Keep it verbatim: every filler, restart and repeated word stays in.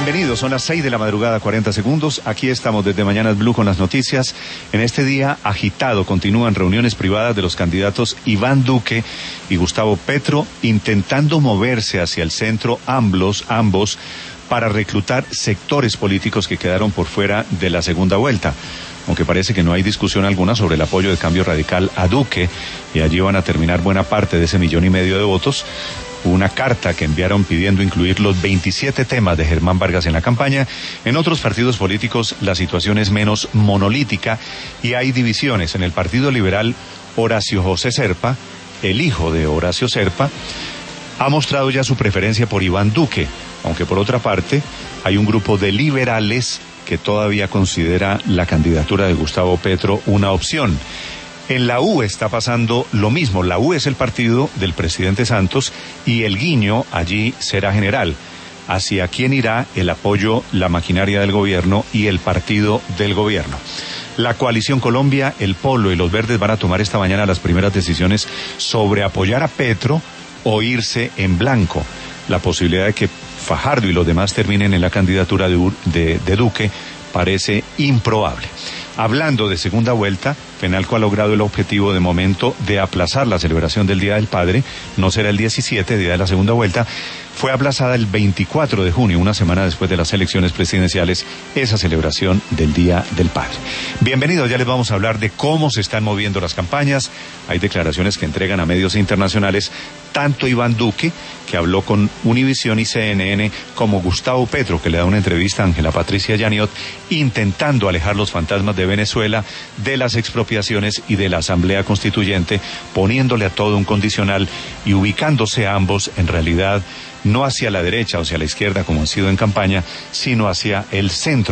Bienvenidos, son las seis de la madrugada, cuarenta segundos. Aquí estamos desde Mañanas Blue con las noticias. En este día agitado continúan reuniones privadas de los candidatos Iván Duque y Gustavo Petro, intentando moverse hacia el centro ambos, ambos para reclutar sectores políticos que quedaron por fuera de la segunda vuelta. Aunque parece que no hay discusión alguna sobre el apoyo de Cambio Radical a Duque, y allí van a terminar buena parte de ese millón y medio de votos. Una carta que enviaron pidiendo incluir los veintisiete temas de Germán Vargas en la campaña. En otros partidos políticos la situación es menos monolítica y hay divisiones. En el Partido Liberal, Horacio José Serpa, el hijo de Horacio Serpa, ha mostrado ya su preferencia por Iván Duque, aunque por otra parte hay un grupo de liberales que todavía considera la candidatura de Gustavo Petro una opción. En la U está pasando lo mismo. La U es el partido del presidente Santos y el guiño allí será general. ¿Hacia quién irá el apoyo, la maquinaria del gobierno y el partido del gobierno? La Coalición Colombia, el Polo y los Verdes van a tomar esta mañana las primeras decisiones sobre apoyar a Petro o irse en blanco. La posibilidad de que Fajardo y los demás terminen en la candidatura de, de, de Duque parece improbable. Hablando de segunda vuelta, Fenalco ha logrado el objetivo de momento de aplazar la celebración del Día del Padre. No será el diecisiete, día de la segunda vuelta. Fue aplazada el veinticuatro de junio, una semana después de las elecciones presidenciales, esa celebración del Día del Padre. Bienvenidos, ya les vamos a hablar de cómo se están moviendo las campañas. Hay declaraciones que entregan a medios internacionales tanto Iván Duque, que habló con Univisión y C N N, como Gustavo Petro, que le da una entrevista a Ángela Patricia Yaniot, intentando alejar los fantasmas de Venezuela, de las expropiaciones y de la Asamblea Constituyente, poniéndole a todo un condicional y ubicándose a ambos en realidad no hacia la derecha o hacia la izquierda como han sido en campaña, sino hacia el centro.